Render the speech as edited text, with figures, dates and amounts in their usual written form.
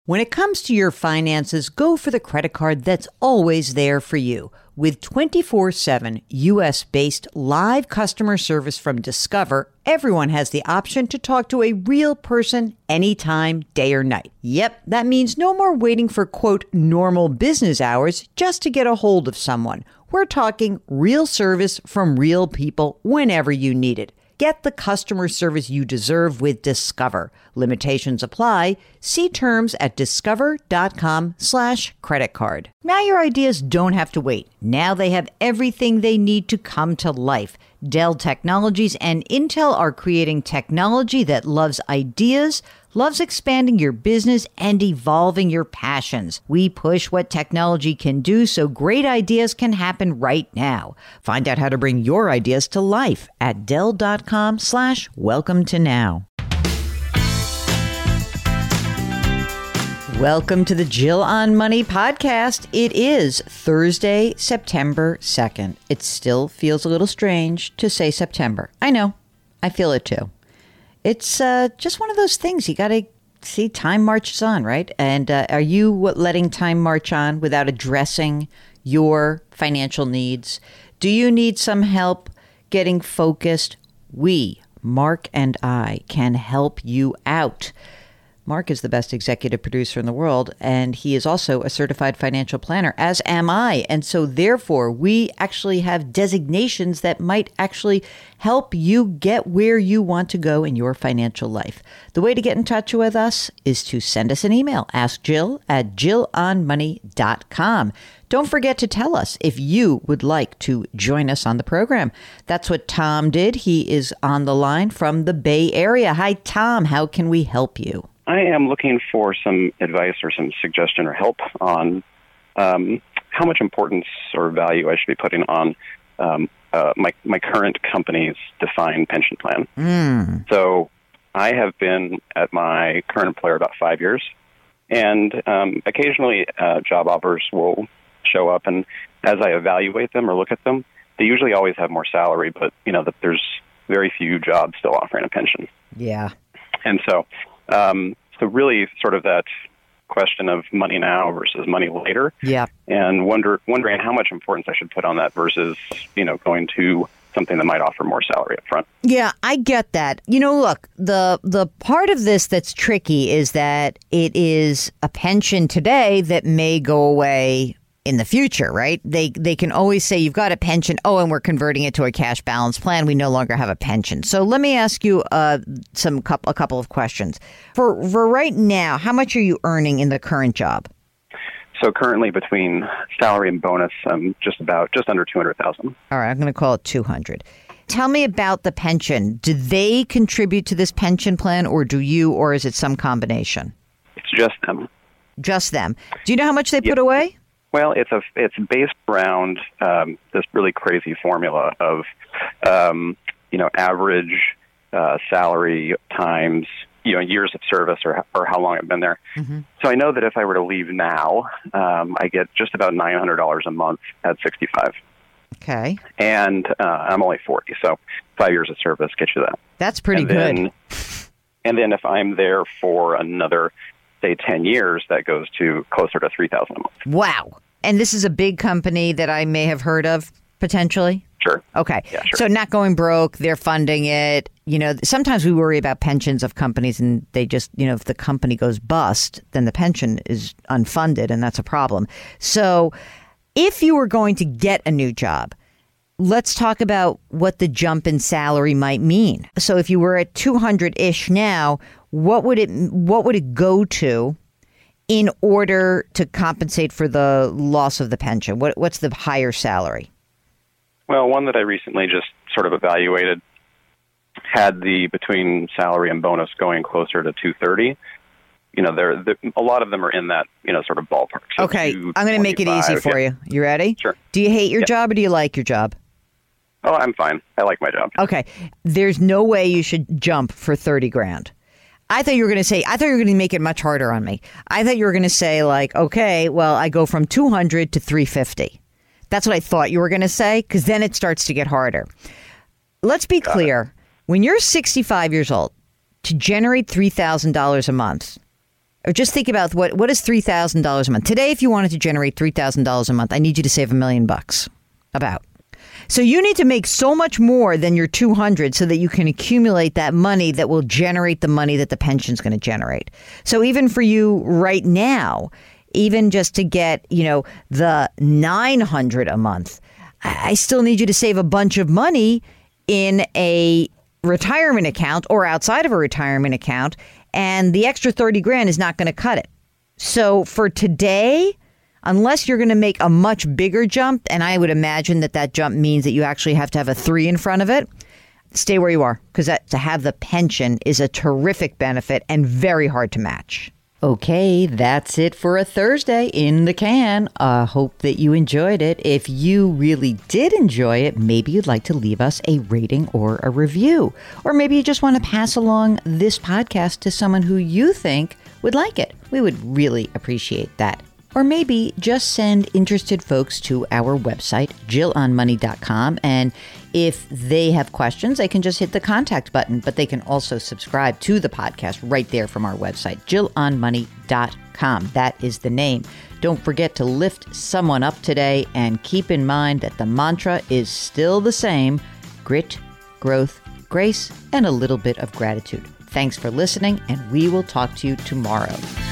When it comes to your finances, go for the credit card that's always there for you. With 24/7 U.S.-based live customer service from Discover, everyone has the option to talk to a real person anytime, day or night. Yep, that means no more waiting for, quote, normal business hours just to get a hold of someone. We're talking real service from real people whenever you need it. Get the customer service you deserve with Discover. Limitations apply. See terms at discover.com/credit card. Now your ideas don't have to wait. Now they have everything they need to come to life. Dell Technologies and Intel are creating technology that loves ideas, loves expanding your business, and evolving your passions. We push what technology can do so great ideas can happen right now. Find out how to bring your ideas to life at Dell.com/welcome to now. Welcome to the Jill on Money podcast. It is Thursday, September 2nd. It still feels a little strange to say September. I know. I feel it too. It's just one of those things. You got to see time marches on, right? And are you letting time march on without addressing your financial needs? Do you need some help getting focused? We, Mark and I, can help you out. Mark is the best executive producer in the world, and he is also a certified financial planner, as am I. And so therefore, we actually have designations that might actually help you get where you want to go in your financial life. The way to get in touch with us is to send us an email. Ask Jill at jillonmoney.com. Don't forget to tell us if you would like to join us on the program. That's what Tom did. He is on the line from the Bay Area. Hi, Tom. How can we help you? I am looking for some advice or some suggestion or help on how much importance or value I should be putting on my current company's defined pension plan. So I have been at my current employer about 5 years, and occasionally job offers will show up, and as I evaluate them or look at them, they usually always have more salary, but there's very few jobs still offering a pension. Yeah. And so really sort of that question of money now versus money later. Yeah. And wondering how much importance I should put on that versus, going to something that might offer more salary up front. Yeah, I get that. Look, the part of this that's tricky is that it is a pension today that may go away in the future, right? They can always say you've got a pension. Oh, and we're converting it to a cash balance plan. We no longer have a pension. So let me ask you a couple of questions. For right now, how much are you earning in the current job? So currently between salary and bonus, I'm just under $200,000. All right, I'm going to call it 200. Tell me about the pension. Do they contribute to this pension plan, or do you, or is it some combination? It's just them. Just them. Do you know how much they put away? Well, it's based around this really crazy formula of average salary times years of service or how long I've been there. Mm-hmm. So I know that if I were to leave now, I get just about $900 a month at 65. Okay. And I'm only 40, so 5 years of service gets you that. That's pretty good. And then if I'm there for another, say, 10 years, that goes to closer to $3,000 a month. Wow. And this is a big company that I may have heard of, potentially? Sure. Okay. Yeah, sure. So not going broke, they're funding it. Sometimes we worry about pensions of companies and they just, if the company goes bust, then the pension is unfunded and that's a problem. So if you were going to get a new job, let's talk about what the jump in salary might mean. So if you were at 200-ish now, what would it go to in order to compensate for the loss of the pension? What's the higher salary? Well, one that I recently just sort of evaluated had the between salary and bonus going closer to 230. A lot of them are in that sort of ballpark. So okay, I'm going to make it easy for you. You ready? Sure. Do you hate your job or do you like your job? Oh, I'm fine. I like my job. Okay. There's no way you should jump for 30 grand. I thought you were going to make it much harder on me. I thought you were going to say okay, well, I go from 200 to 350. That's what I thought you were going to say, because then it starts to get harder. Let's be clear. When you're 65 years old, to generate $3,000 a month, Or just think about what is $3,000 a month. Today, if you wanted to generate $3,000 a month, I need you to save $1 million about. So you need to make so much more than your 200 so that you can accumulate that money that will generate the money that the pension's going to generate. So even for you right now, even just to get, the 900 a month, I still need you to save a bunch of money in a retirement account or outside of a retirement account. And the extra 30 grand is not going to cut it. So for today, unless you're going to make a much bigger jump, and I would imagine that jump means that you actually have to have a 3 in front of it, stay where you are, because to have the pension is a terrific benefit and very hard to match. Okay, that's it for a Thursday in the can. Hope that you enjoyed it. If you really did enjoy it, maybe you'd like to leave us a rating or a review. Or maybe you just want to pass along this podcast to someone who you think would like it. We would really appreciate that. Or maybe just send interested folks to our website, JillOnMoney.com. And if they have questions, they can just hit the contact button. But they can also subscribe to the podcast right there from our website, JillOnMoney.com. That is the name. Don't forget to lift someone up today. And keep in mind that the mantra is still the same: grit, growth, grace, and a little bit of gratitude. Thanks for listening, and we will talk to you tomorrow.